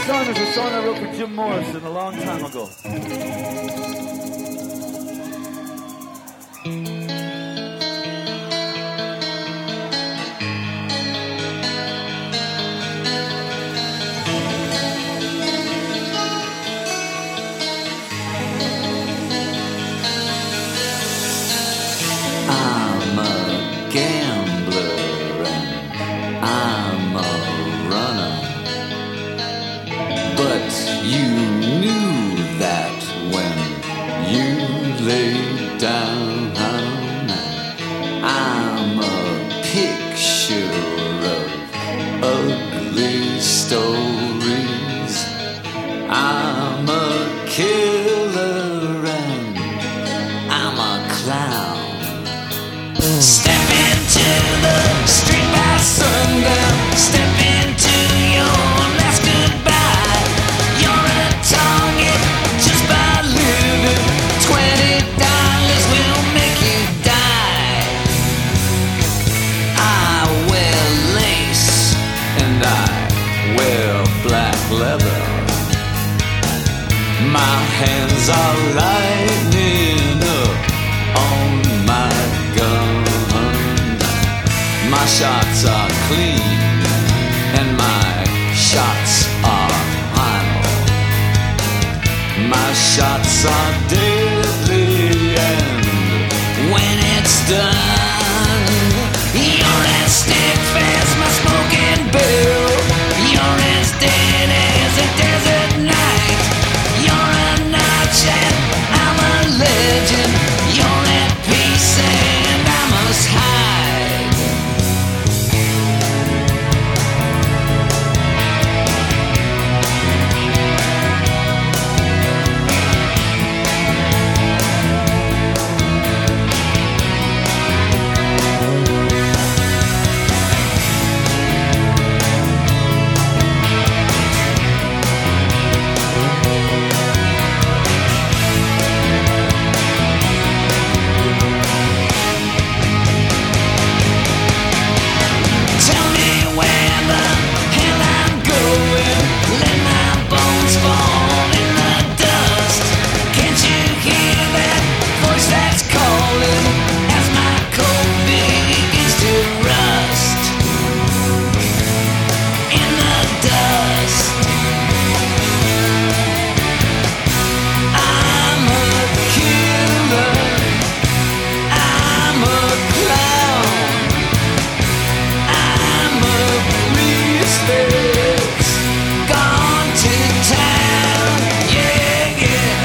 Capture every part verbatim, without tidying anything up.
song is a song I wrote for Jim Morrison a long time ago. I'm a gambler and I'm a runner, but you knew that when you lay down. I'm a picture of ugly stories. I'm a killer and I'm a clown. Step into the street by sundown. Step into your last goodbye. You're a target just by living. Twenty dollars will make you die. I wear lace and I wear black leather. My hands are lightening up on my gun. My shots are clean and my shots are final. My shots are deadly and when it's done, you're as stiff as my smoking bill. You're as dead as a desert night. You're a notch and I'm a legend. You're at peace and I must hide. Tell me where the hell I'm going. Let my bones fall in the dust. Can't you hear that voice that's calling as my coat begins to rust in the dust? I'm a killer. I'm a clown. I'm a priest that's gone to town, yeah, yeah.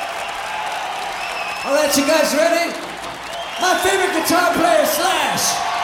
All right, you guys ready? My favorite guitar player, Slash.